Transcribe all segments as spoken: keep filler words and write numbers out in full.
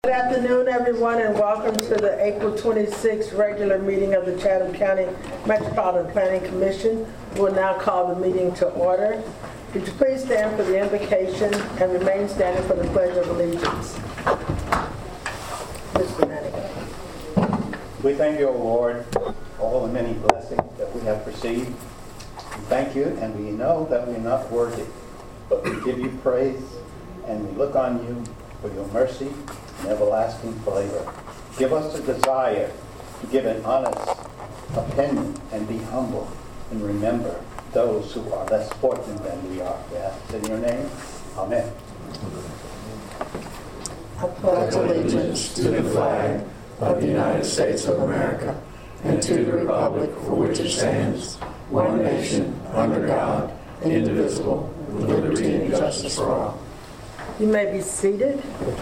Good afternoon, everyone, and welcome to the April twenty-sixth regular meeting of the Chatham County Metropolitan Planning Commission. We'll now call the meeting to order. Would you please stand for the invocation and remain standing for the Pledge of Allegiance? Mister Manning. We thank you, O Lord, for all the many blessings that we have received. We thank you, and we know that we're not worthy, but we give you praise, and we look on you for your mercy and everlasting favor. Give us the desire to give an honest opinion and be humble and remember those who are less fortunate than we are. We ask in your name. Amen. I pledge allegiance to the flag of the United States of America and to the republic for which it stands, one nation, under God, indivisible, with liberty and justice for all. You may be seated.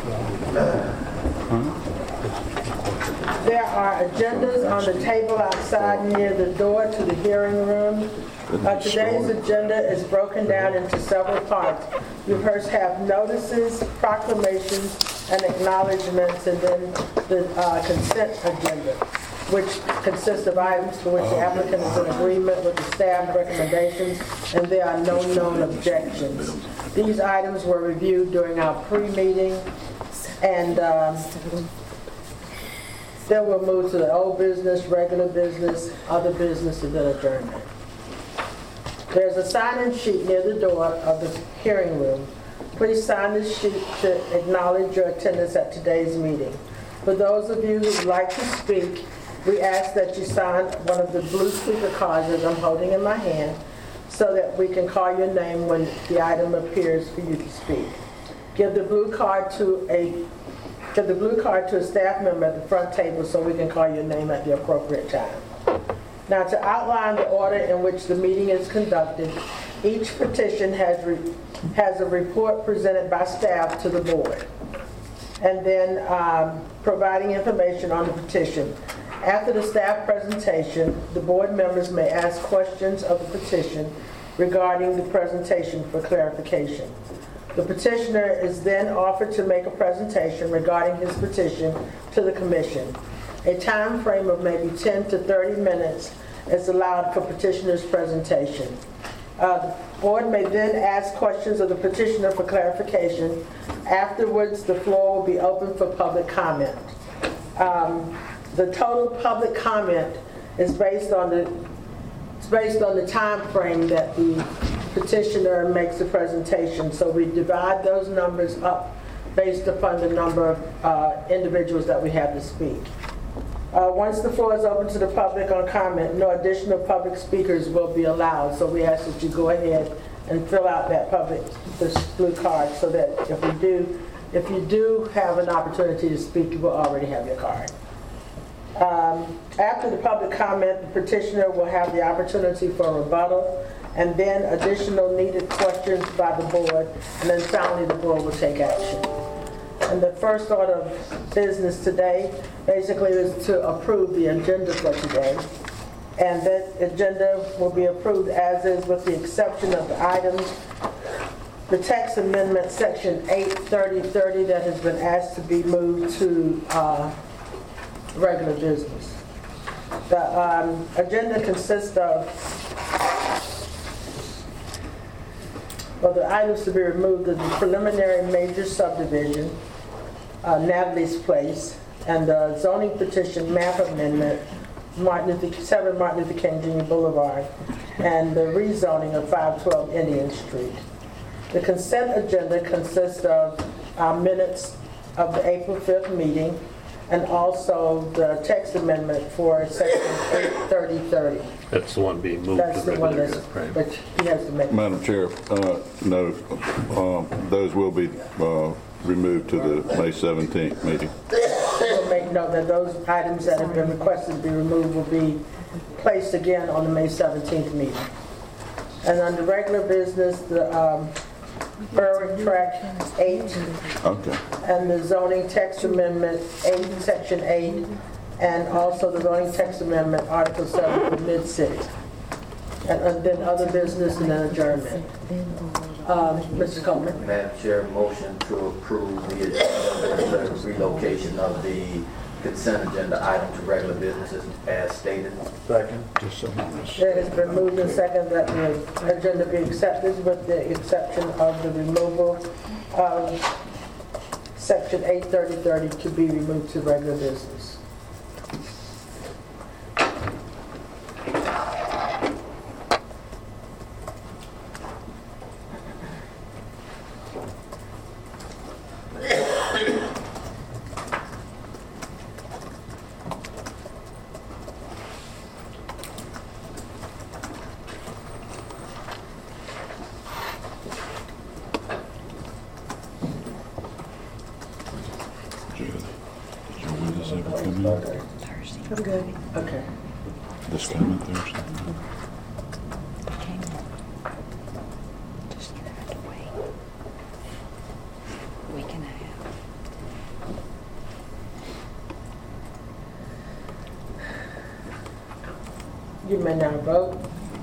There are agendas on the table outside near the door to the hearing room. Uh, today's agenda is broken down into several parts. You first have notices, proclamations, and acknowledgments, and then the uh, consent agenda, which consists of items for which the applicant is in agreement with the staff recommendations, and there are no known objections. These items were reviewed during our pre-meeting, and um, then we'll move to the old business, regular business, other business, and then adjournment. There's a sign-in sheet near the door of the hearing room. Please sign this sheet to acknowledge your attendance at today's meeting. For those of you who would like to speak, we ask that you sign one of the blue speaker cards that I'm holding in my hand so that we can call your name when the item appears for you to speak. Give the blue card to a give the blue card to a staff member at the front table so we can call your name at the appropriate time. Now, to outline the order in which the meeting is conducted, each petition has re, has a report presented by staff to the board, and then um, providing information on the petition. After the staff presentation, the board members may ask questions of the petition regarding the presentation for clarification. The petitioner is then offered to make a presentation regarding his petition to the commission. A time frame of maybe ten to thirty minutes is allowed for petitioner's presentation. Uh, the board may then ask questions of the petitioner for clarification. Afterwards, the floor will be open for public comment. Um, The total public comment is based on the it's based on the time frame that the petitioner makes the presentation. So we divide those numbers up based upon the number of uh, individuals that we have to speak. Uh, once the floor is open to the public on comment, no additional public speakers will be allowed. So we ask that you go ahead and fill out that public this blue card so that if we do if you do have an opportunity to speak, you will already have your card. Um, after the public comment, the petitioner will have the opportunity for a rebuttal, and then additional needed questions by the board, and then finally the board will take action. And the first order of business today basically is to approve the agenda for today. And that agenda will be approved as is with the exception of the items. The text amendment section eight thirty thirty that has been asked to be moved to uh, regular business. The um, agenda consists of, well, the items to be removed are the preliminary major subdivision, uh, Natalie's Place, and the zoning petition map amendment, Martin Luther, seven Martin Luther King Junior Boulevard, and the rezoning of five twelve Indian Street. The consent agenda consists of our minutes of the April fifth meeting, and also the text amendment for section eight thirty thirty. That's the one being moved That's to the one regular, that's, right? but he has to make. Madam Chair, uh, no, um, those will be uh, removed to the May seventeenth meeting. We'll make note that those items that have been requested to be removed will be placed again on the May seventeenth meeting. And under regular business, the um, Berwick Tract eight, Okay. and the zoning text amendment eight, section eight, and also the zoning text amendment, article seven for Mid-City. And, and then other business and then adjournment. Um, Mister Coleman. Madam Chair, motion to approve the agenda, the relocation of the consent agenda item to regular businesses as stated. Second. It has been moved and seconded that the agenda be accepted with the exception of the removal of section eight thirty thirty to be removed to regular business. I'm good. Okay. This coming Thursday? Just get it out of the way. Week and a half. You may now vote.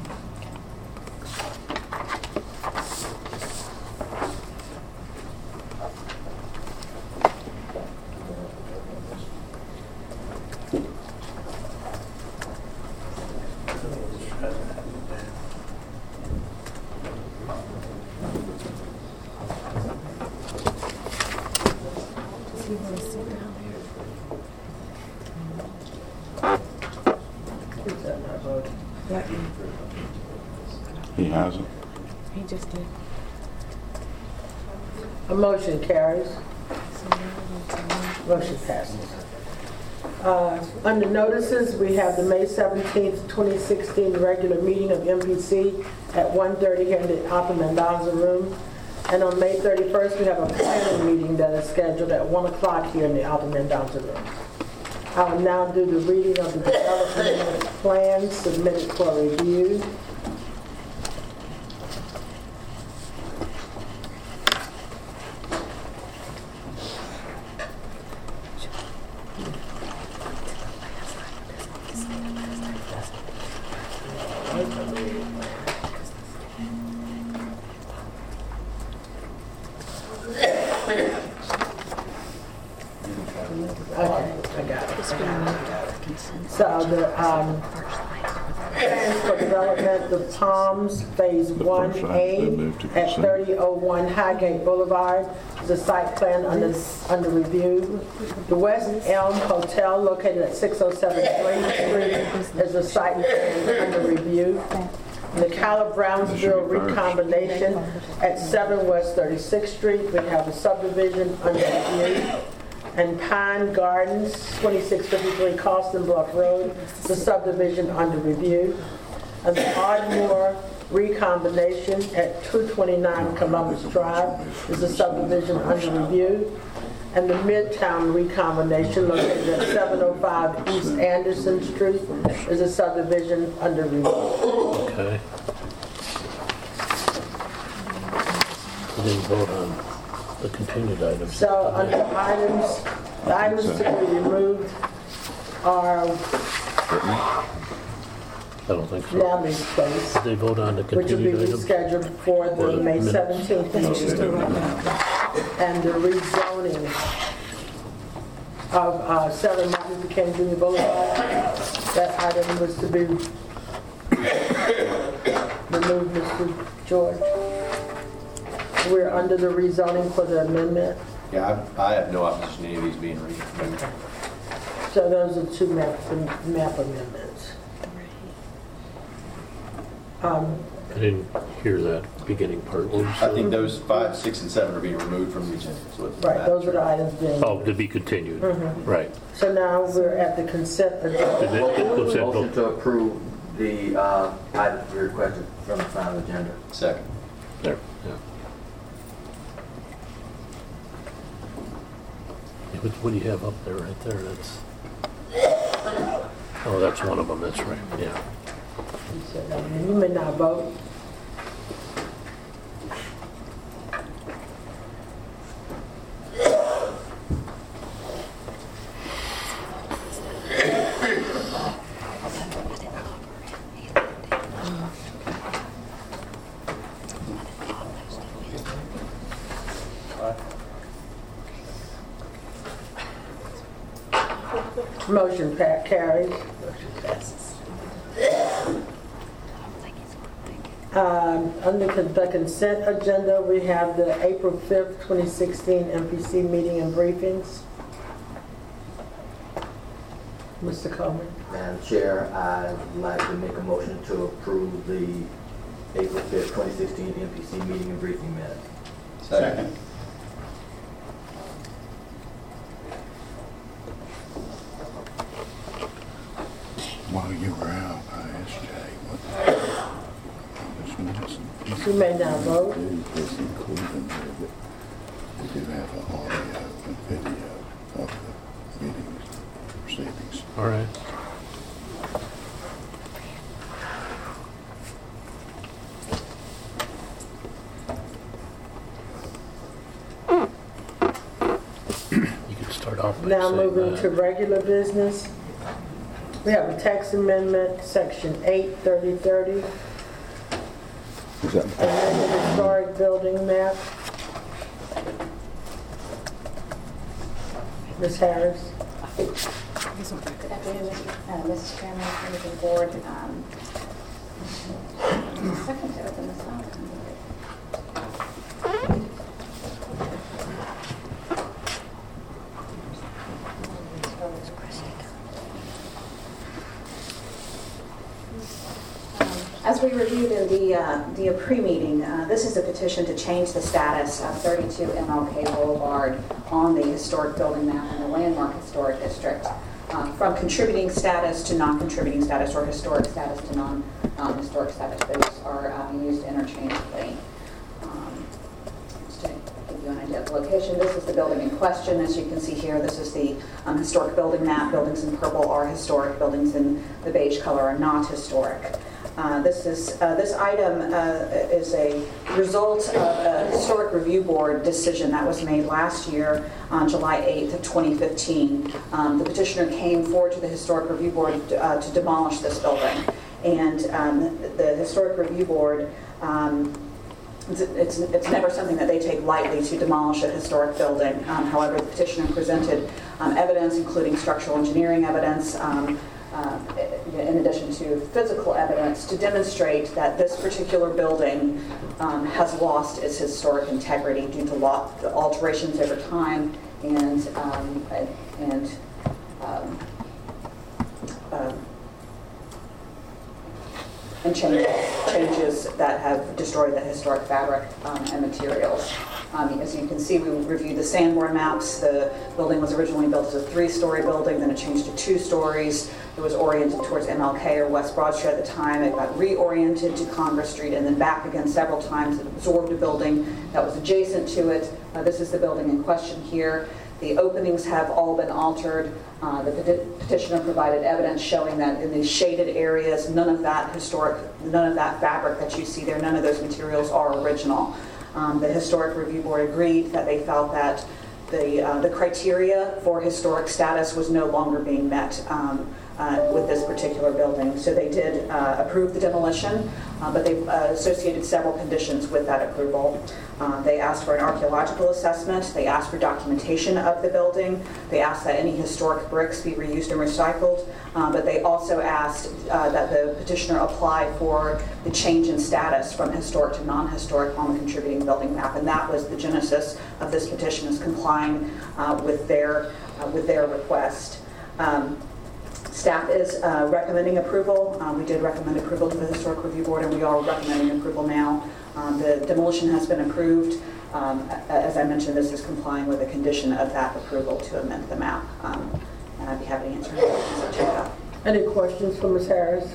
Who's that not voting? He hasn't. He just did. A motion carries. Motion passes. Uh, Under notices, we have the May seventeenth, twenty sixteen regular meeting of M P C at one thirty here in the Alta Mendoza room. And on May thirty-first, we have a planning meeting that is scheduled at one o'clock here in the Alta Mendoza room. I will now do the reading of the development plan submitted for review. Okay, I got it. So the um, plans for development, the Palms Phase one first item A they moved to at consent. thirty oh one Highgate Boulevard is a site plan under, under review. The West Elm Hotel located at six oh seven Green Street is a site plan under review. The Cala Brownsville recombination at seven West thirty-sixth Street, we have a subdivision under review. And Pine Gardens, twenty-six fifty-three Coston Bluff Road, the subdivision under review. And the Ardmore recombination at two twenty-nine Columbus Drive is a subdivision under review. And the Midtown recombination located at seven oh five East Anderson Street is a subdivision under review. Okay. We didn't vote on the continued items. So under items, the items to be removed are I don't think so. Lamley's Place, Did they vote on the which will be continued items? rescheduled for Or the the May minutes? seventeenth meeting. And the rezoning of uh, seven Martin Luther King Junior Boulevard, that item was to be removed, Mister George. We're under the rezoning for the amendment, Yeah, I I have no opposition to any of these being removed. so those are two map, map amendments. Um, I didn't hear that beginning part. What was I the- think those five, six, and seven are being removed from the agenda. so it's- Right, those are the items being, Oh, to be continued. Right. so now we're at the consent agenda. Did they- did- was that Motion vote- to approve the uh, items requested from the final agenda. Second. There, yeah. Yeah, What what do you have up there, right there? That's, oh, that's one of them, that's right, yeah. You may not vote. Motion pa- carries. Motion passes. Um, Under con- the consent agenda, we have the April fifth, twenty sixteen M P C meeting and briefings. Mister Coleman. Madam Chair, I'd like to make a motion to approve the April fifth, twenty sixteen M P C meeting and briefing minutes. Second. While you were out, I asked Jay what this minutes. You may now vote. Is included in there that we do have an audio and video of the meetings proceedings. All right. You can start off by Now saying moving that. to regular business. We have a text amendment, section eight thirty thirty, Is that amended historic building map. Miz Harris. Good afternoon, uh, Mister Chairman, members of the board. Um, Second to open this up. As we reviewed in the, uh, the pre-meeting, uh, this is a petition to change the status of thirty-two M L K Boulevard on the historic building map in the landmark historic district uh, from contributing status to non-contributing status or historic status to non-historic status. Those are uh, used interchangeably. Um, just to give you an idea of the location, this is the building in question. As you can see here, this is the um, historic building map. Buildings in purple are historic. Buildings in the beige color are not historic. Uh, this is uh, this item uh, is a result of a historic review board decision that was made last year on July eighth of twenty fifteen. Um, the petitioner came forward to the historic review board uh, to demolish this building, and um, the historic review board. Um, It's, it's, it's never something that they take lightly to demolish a historic building. Um, however, the petitioner presented um, evidence, including structural engineering evidence, um, uh, in addition to physical evidence, to demonstrate that this particular building um, has lost its historic integrity due to lo- the alterations over time and um, and um, uh, and changes, changes that have destroyed the historic fabric um, and materials. Um, as you can see, we reviewed the Sanborn maps. The building was originally built as a three-story building, then it changed to two stories. It was oriented towards M L K or West Broad Street at the time. It got reoriented to Congress Street and then back again several times. It absorbed a building that was adjacent to it. Uh, this is the building in question here. The openings have all been altered. Uh, the peti- petitioner provided evidence showing that in these shaded areas, none of that historic, none of that fabric that you see there, none of those materials are original. Um, the Historic Review Board agreed that they felt that the uh, the criteria for historic status was no longer being met um, uh, with this particular building. So they did uh, approve the demolition, uh, but they uh, associated several conditions with that approval. Um, they asked for an archaeological assessment. They asked for documentation of the building. They asked that any historic bricks be reused and recycled. Uh, but they also asked uh, that the petitioner apply for the change in status from historic to non-historic on the contributing building map. And that was the genesis of this petition, is complying uh, with their uh, with their request. Um, Staff is uh, recommending approval. Um, we did recommend approval to the Historic Review Board, and we are recommending approval now. Um, the demolition has been approved. Um, as I mentioned, this is complying with the condition of that approval to amend the map. Um, and I'd be happy to answer any questions that you have. Any questions for Miz Harris?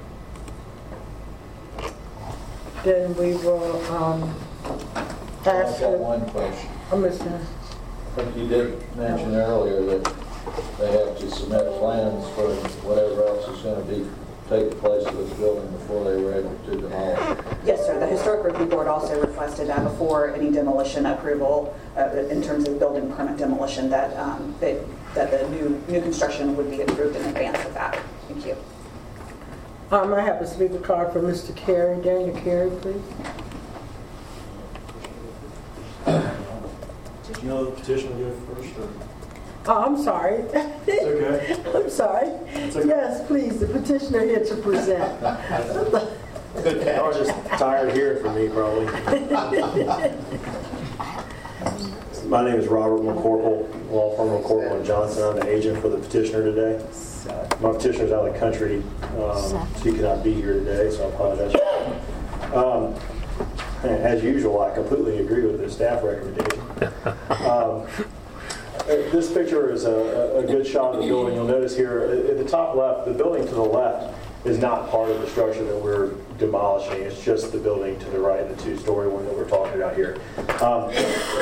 Then we will um, I've ask. got one question. Oh, Mister I think you did mention earlier that they have to submit plans for whatever else is going to be taking place with this building before they were able to demolish. Yes, sir. The Historic Review Board also requested that before any demolition approval, uh, in terms of building permit demolition, that um, they, that the new new construction would be approved in advance of that. Thank you. Um, I have a speaker card for Mister Carey. Daniel Carey, please. Did you know the petition go first, or? Oh, I'm sorry. It's okay. I'm sorry. okay. Yes, please, the petitioner here to present. Good I was catch. just tired of hearing from me, probably. My name is Robert McCorkle, law firm McCorkle and Johnson. I'm the agent for the petitioner today. My petitioner's out of the country, um, so he cannot be here today, so I apologize. Um, as usual, I completely agree with the staff recommendation. Um, this picture is a, a good shot of the building. You'll notice here at the top left, the building to the left is not part of the structure that we're demolishing. It's just the building to the right, the two-story one that we're talking about here. Um,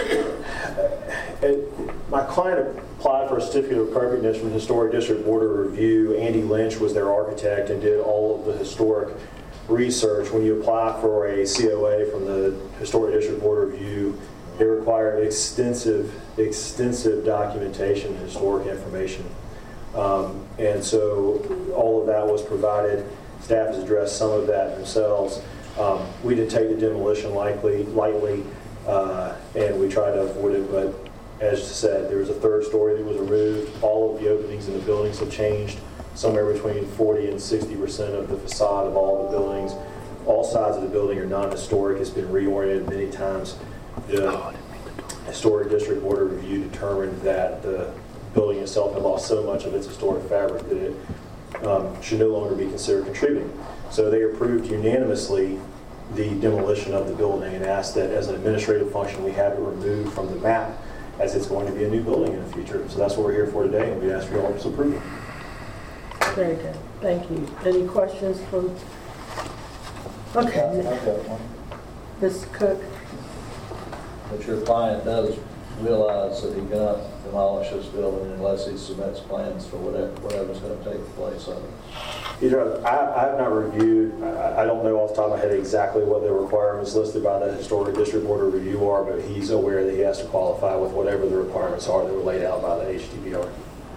it, my client applied for a certificate of appropriateness from the Historic District Board of Review. Andy Lynch was their architect and did all of the historic research. When you apply for a C O A from the Historic District Board of Review, they require extensive, extensive documentation and historic information. Um, and so all of that was provided. Staff has addressed some of that themselves. Um, we didn't take the demolition lightly, lightly uh, and we tried to avoid it, but as said, there was a third story that was removed. All of the openings in the buildings have changed. Somewhere between forty and sixty percent of the facade of all the buildings. All sides of the building are non-historic. It's been reoriented many times. The Historic District Board of Review determined that the building itself had lost so much of its historic fabric that it um, should no longer be considered contributing. So they approved unanimously the demolition of the building and asked that as an administrative function we have it removed from the map as it's going to be a new building in the future. So that's what we're here for today, and we ask for your approval. Very good. Thank you. Any questions from? Okay. I've got one. Miz Cook. But your client does realize that he cannot demolish this building unless he submits plans for whatever, whatever's going to take place of it. Either, I, I have not reviewed, I, I don't know off the top of my head exactly what the requirements listed by the Historic District Board of Review are, but he's aware that he has to qualify with whatever the requirements are that were laid out by the H D B R.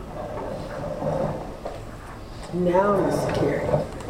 Now, Miz Carey.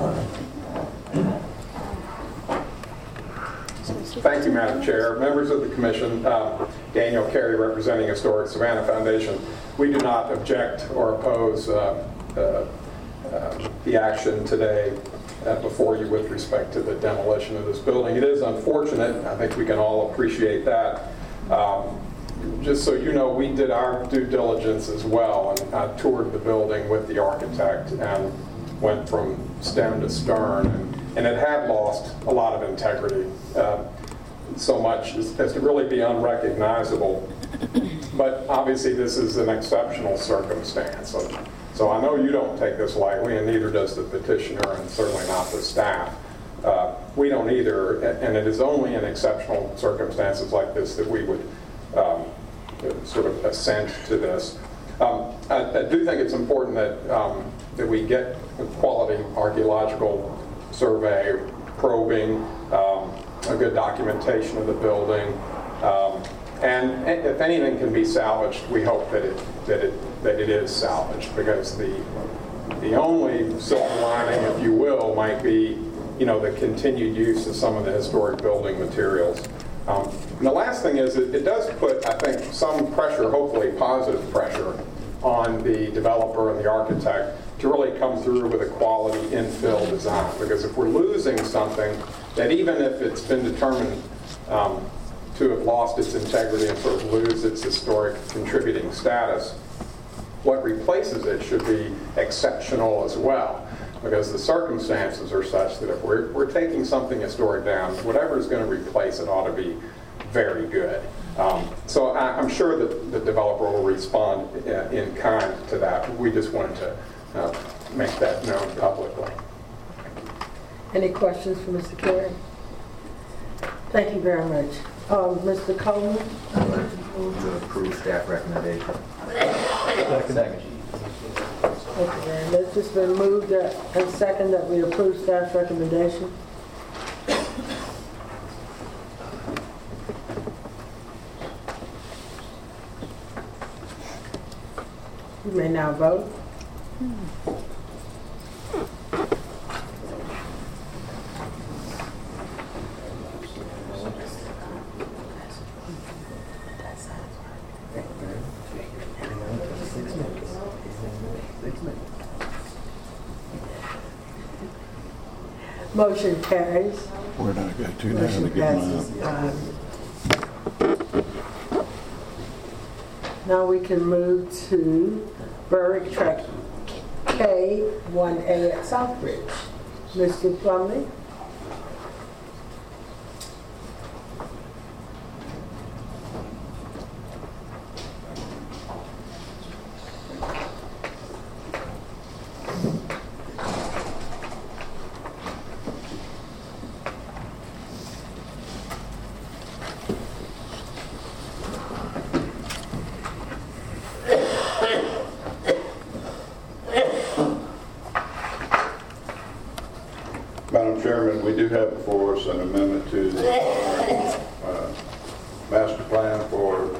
Thank you, Madam Chair. Members of the Commission, um, Daniel Carey representing Historic Savannah Foundation. We do not object or oppose uh, uh, uh, the action today uh, before you with respect to the demolition of this building. It is unfortunate. I think we can all appreciate that. Um, just so you know, we did our due diligence as well and uh, toured the building with the architect and went from stem to stern, and, and it had lost a lot of integrity. Uh, so much as, as to really be unrecognizable. But obviously this is an exceptional circumstance. So, so I know you don't take this lightly, and neither does the petitioner, and certainly not the staff. Uh, we don't either, and it is only in exceptional circumstances like this that we would um, sort of assent to this. Um, I, I do think it's important that, um, that we get a quality archaeological survey, probing, um, a good documentation of the building, um, and if anything can be salvaged, we hope that it that it that it is salvaged, because the the only silver lining, if you will, might be, you know, the continued use of some of the historic building materials. Um, and the last thing is, it, it does put, I think, some pressure, hopefully positive pressure, on the developer and the architect to really come through with a quality infill design. Because if we're losing something that, even if it's been determined um, to have lost its integrity and sort of lose its historic contributing status, what replaces it should be exceptional as well. Because the circumstances are such that if we're, we're taking something historic down, whatever is going to replace it ought to be very good. Um, so I, I'm sure that the developer will respond uh, in kind to that. We just wanted to uh, make that known publicly. Any questions for Mister Carey? Thank you very much. Um, Mister Coleman? I'd like to move to approve staff recommendation. Second. Okay, and it's just been moved that, and second that we approve staff's recommendation. You may now vote. Motion carries. Where'd I go to now to Motion get passes. mine? Um, Now we can move to Berwick Track K one A at Southbridge. Mister Plumley? Madam Chairman, we do have before us an amendment to the uh, master plan for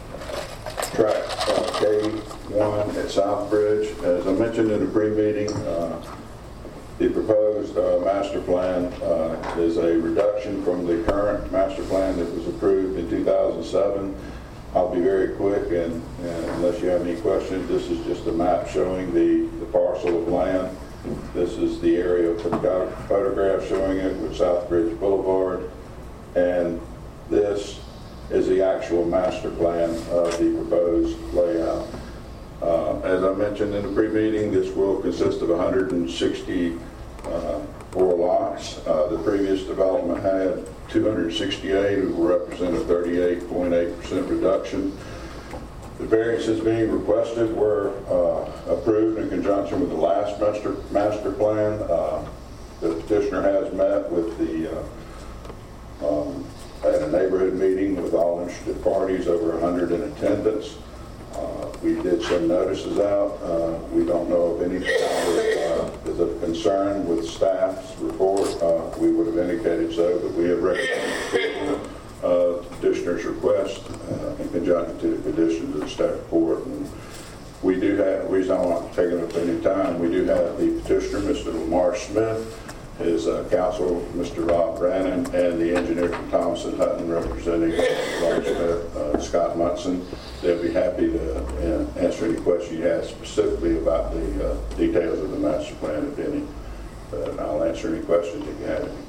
track uh, K one at Southbridge. As I mentioned in the pre-meeting, uh, the proposed uh, master plan uh, is a reduction from the current master plan that was approved in two thousand seven. I'll be very quick, and, and unless you have any questions, this is just a map showing the, the parcel of land. This is the area of the photograph showing it with Southbridge Boulevard, and this is the actual master plan of the proposed layout. Uh, as I mentioned in the pre-meeting, this will consist of one hundred sixty-four lots. Uh, the previous development had two hundred sixty-eight, which will represent a thirty-eight point eight percent reduction. The variances being requested were uh, approved in conjunction with the last master, master plan. Uh, the petitioner has met with the, uh, um, at a neighborhood meeting with all interested parties, over one hundred in attendance. Uh, we did send notices out. Uh, we don't know of anything that uh, is of concern with staff's report. Uh, we would have indicated so, but we have recommended Uh, petitioner's request uh, in conjunction to the conditions of the staff report. And we do have, the reason I don't want to take it up any time, we do have the petitioner, Mister Lamar Smith, his uh, counsel, Mister Rob Brannon, and the engineer from Thompson Hutton representing Lamar Smith, uh, Scott Munson. They'll be happy to uh, answer any questions you have specifically about the uh, details of the master plan, if any. But I'll answer any questions if you have any.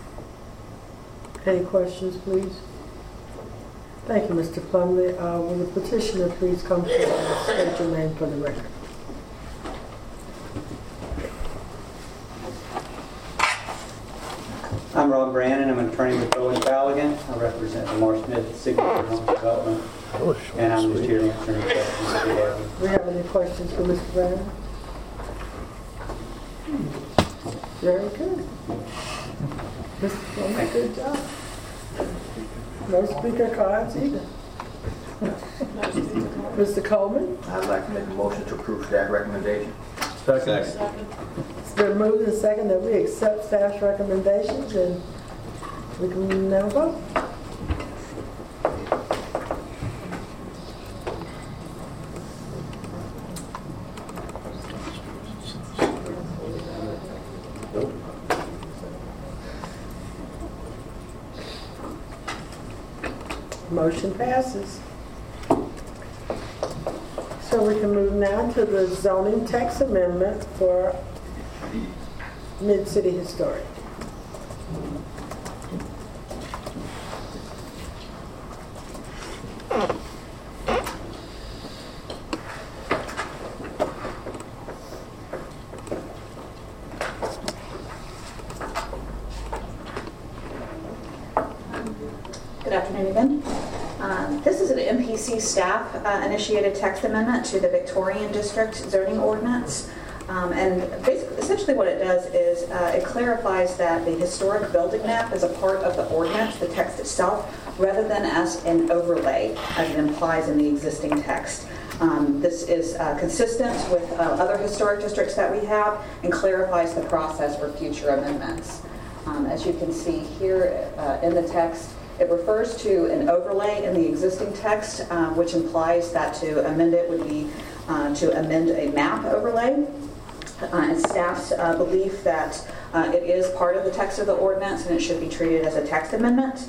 Any questions, please? Thank you, Mister Plumley. Uh, will the petitioner please come forward and state your name for the record? I'm Rob Brannon. I'm an attorney with Bowen Ballaghan. I represent Lamar Smith Signature Homes Development, and I'm just here to answer any questions that you have. Do we have any questions for Mister Brannon? Very good. Mister Plumley, good job. No speaker cards either. Mister Coleman? I'd like to make a motion to approve staff recommendation. Second. It's been moved and second that we accept staff's recommendations, and we can now vote. Motion passes. So we can move now to the zoning text amendment for Mid-City Historic. Good afternoon again. Um, This is an M P C staff uh, initiated text amendment to the Victorian District zoning ordinance. Um, And basically, essentially what it does is uh, it clarifies that the historic building map is a part of the ordinance, the text itself, rather than as an overlay, as it implies in the existing text. Um, This is uh, consistent with uh, other historic districts that we have and clarifies the process for future amendments. Um, As you can see here uh, in the text, it refers to an overlay in the existing text, uh, which implies that to amend it would be uh, to amend a map overlay. Uh, and staff's uh, belief that uh, it is part of the text of the ordinance and it should be treated as a text amendment.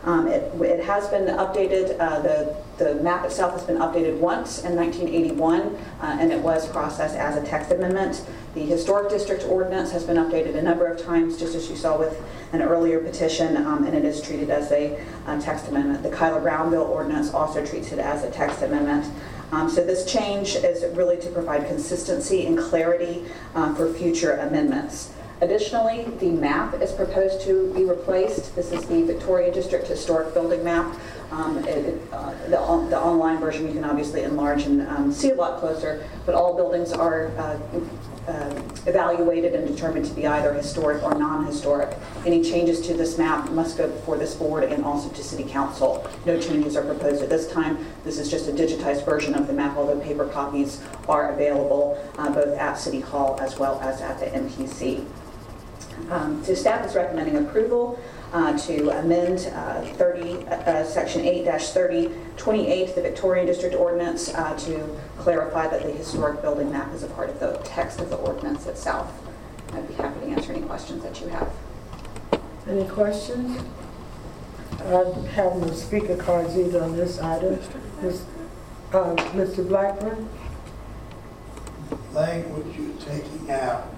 Um, It it has been updated, uh, the the map itself has been updated once in nineteen eighty-one, uh, and it was processed as a text amendment. The Historic District Ordinance has been updated a number of times, just as you saw with an earlier petition, um, and it is treated as a uh, text amendment. The Kyla Brownville Ordinance also treats it as a text amendment. Um, So this change is really to provide consistency and clarity uh, for future amendments. Additionally, the map is proposed to be replaced. This is the Victoria District Historic Building Map. Um, it, it, uh, the, on, the online version you can obviously enlarge and um, see a lot closer, but all buildings are uh, uh, evaluated and determined to be either historic or non-historic. Any changes to this map must go before this board and also to City Council. No changes are proposed at this time. This is just a digitized version of the map, although paper copies are available uh, both at City Hall as well as at the M P C. Um, so staff is recommending approval uh, to amend uh, thirty, uh, section eight dash thirty twenty-eight, the Victorian District Ordinance, uh, to clarify that the historic building map is a part of the text of the ordinance itself. I'd be happy to answer any questions that you have. Any questions? I have no speaker cards either on this item. Miz- uh, Mister Blackburn? Language you're taking out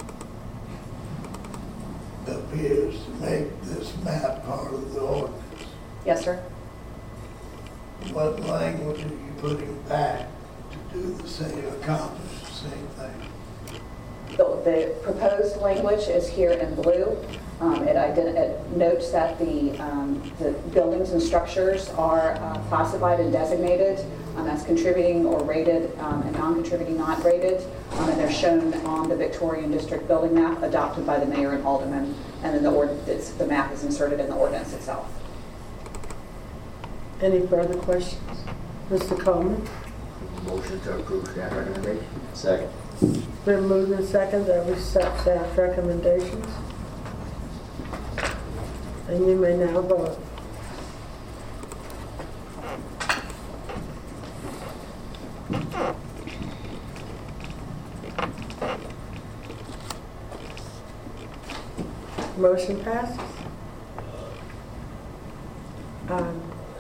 appears to make this map part of the ordinance. Yes, sir. What language are you putting back to do the same, accomplish the same thing? The, the proposed language is here in blue. Um, it, ident- it notes that the, um, the buildings and structures are uh, classified and designated um, as contributing or rated um, and non-contributing not rated. Um, and they're shown on the Victorian District building map adopted by the mayor and aldermen. And then the, ordinance, the map is inserted in the ordinance itself. Any further questions? Mister Coleman? Motion to approve staff recommendation. Second. Been moved and second that we accept staff recommendations. And you may now vote. Motion passes. Um,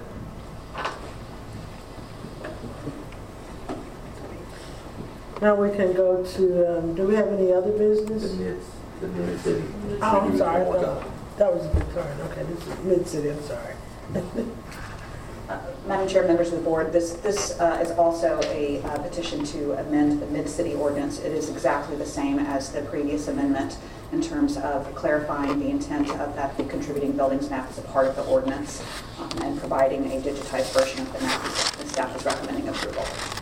Now we can go to, um, do we have any other business? The mid, the mid city. Oh, I'm sorry. I thought that was a good turn. Okay, this is mid-city. I'm sorry. Uh, Madam Chair, members of the board, this this uh, is also a uh, petition to amend the Mid-City Ordinance. It is exactly the same as the previous amendment in terms of clarifying the intent of that the contributing buildings map as a part of the ordinance um, and providing a digitized version of the map. The staff is recommending approval.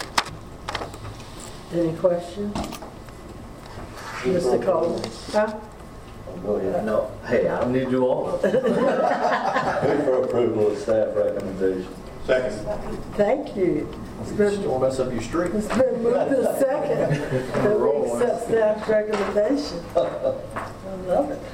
Any questions? Mister Cole? Huh? Go ahead. No, hey, I don't need to do all of it. Move for approval of staff recommendation. Second. Thank you. It's been, Don't mess up your streak. it's been moved to second that we accept staff's recommendation. I love it.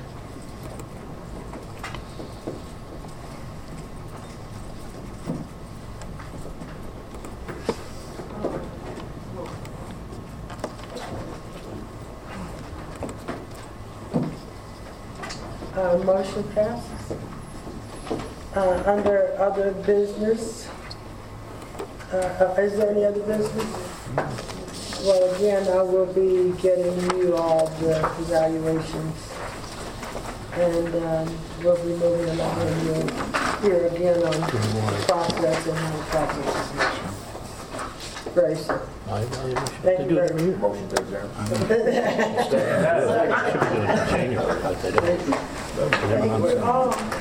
Uh, motion passes. Uh, under other business, uh, uh, is there any other business? Well, again, I will be getting you all the evaluations, and um, we'll be moving along, and you'll hear again on the process and how the process is made. Very soon. My evaluation. Thank They you do it very every year. Motion to adjourn. Should be doing it in January, but they don't. They never Thank you announce it. all.